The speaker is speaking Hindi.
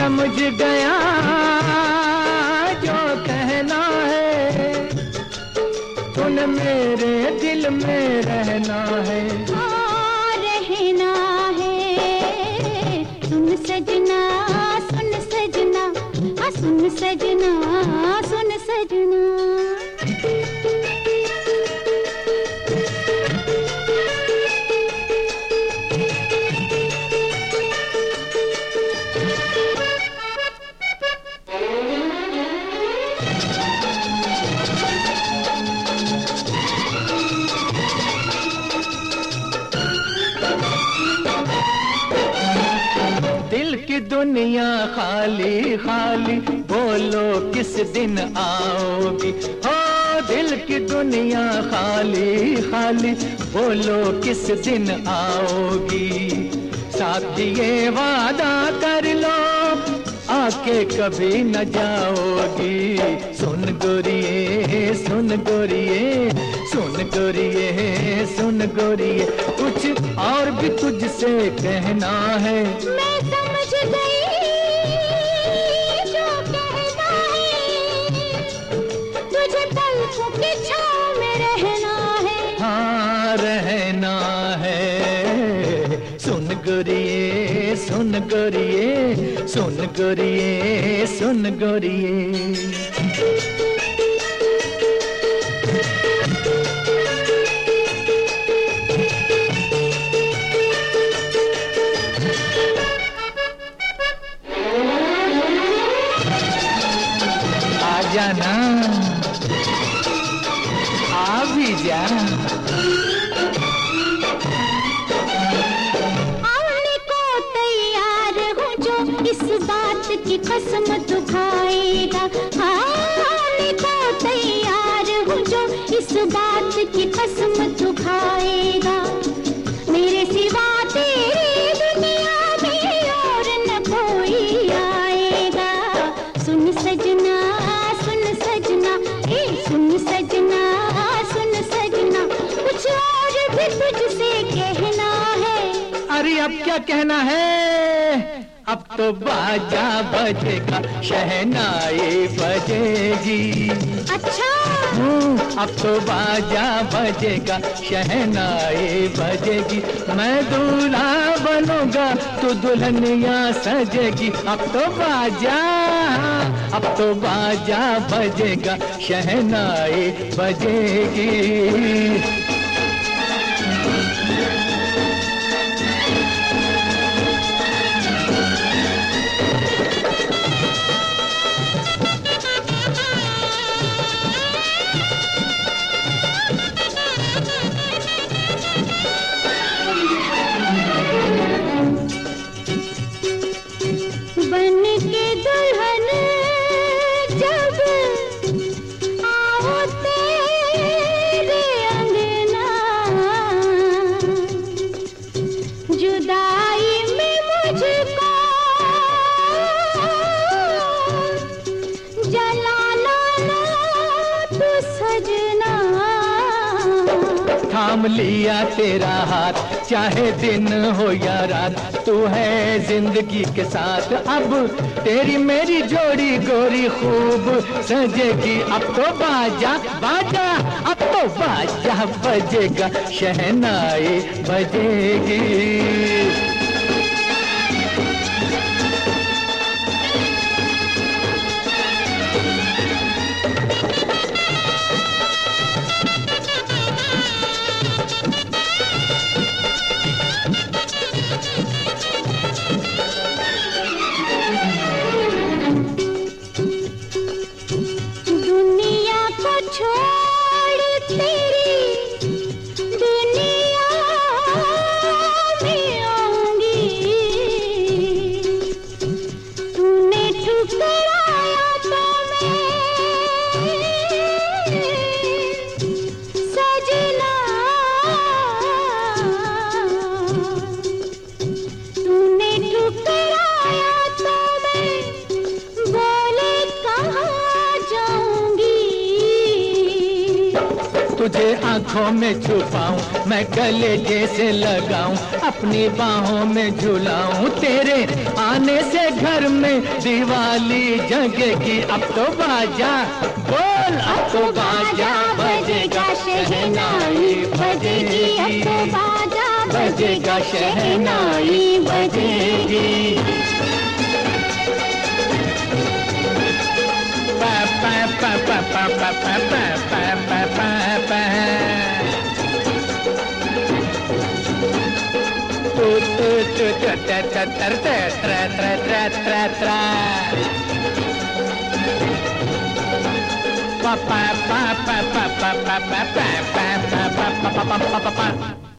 समझ गया जो कहना है, सुन मेरे दिल में रहना है। हाँ रहना है, सुन सजना सुन सजना, हाँ सुन सजना सुन सजना। दिल की दुनिया खाली खाली, बोलो किस दिन आओगी। हो दिल की दुनिया खाली खाली, बोलो किस दिन आओगी। साथ ये वादा कर लो आके कभी न जाओगी। सुन गोरिये सुन गोरिये, सुन गोरिये सुन गोरिये, कुछ और भी तुझसे कहना है। मैं समझ गई जो कहना है, तुझे पलकों की छाँव में रहना है। हाँ रहना है, सुन गोरिये सुन गोरिये, सुन गोरिये सुन गोरिये। जाना आ भी जा। आने को तैयार हूँ जो इस बात की कसम तू खाएगा। आने को तैयार हूँ जो इस बात की कसम तू खाएगा। मेरे सिवा तेरी दुनिया में और न कोई आएगा। सुन सजना सुन सजना, सुन सजना सुन सजना, कुछ और भी तुझसे कहना है। अरे अब क्या कहना है, अब तो बाजा बजेगा, शहनाई बजेगी। अच्छा अब तो बाजा बजेगा, शहनाई बजेगी। मैं दूल्हा बनूंगा तो दुल्हनिया सजेगी। अब तो बाजा, अब तो बाजा बजेगा, शहनाई बजेगी। बन के दुल्हन जब आओ तेरे अंगना, जुदाई में मुझको जलाना ना तू सजना। थाम लिया तेरा हाथ, चाहे दिन हो या रात, तू है जिंदगी के साथ। अब तेरी मेरी जोड़ी गोरी खूब सजेगी। अब तो बाजा बाजा, अब तो बाजा बजेगा, शहनाई बजेगी। दुनिया को छोड़ तेरी दुनिया में आऊं तुझे आंखों में छुपाऊं, मैं गले जैसे लगाऊं, अपनी बाहों में झुलाऊं, तेरे आने से घर में दिवाली जगेगी। अब तो बाजा बोल, अब तो बाजा बजेगा, शहनाई बजेगी, अब तो बाजा बजेगा, शहनाई बजेगी।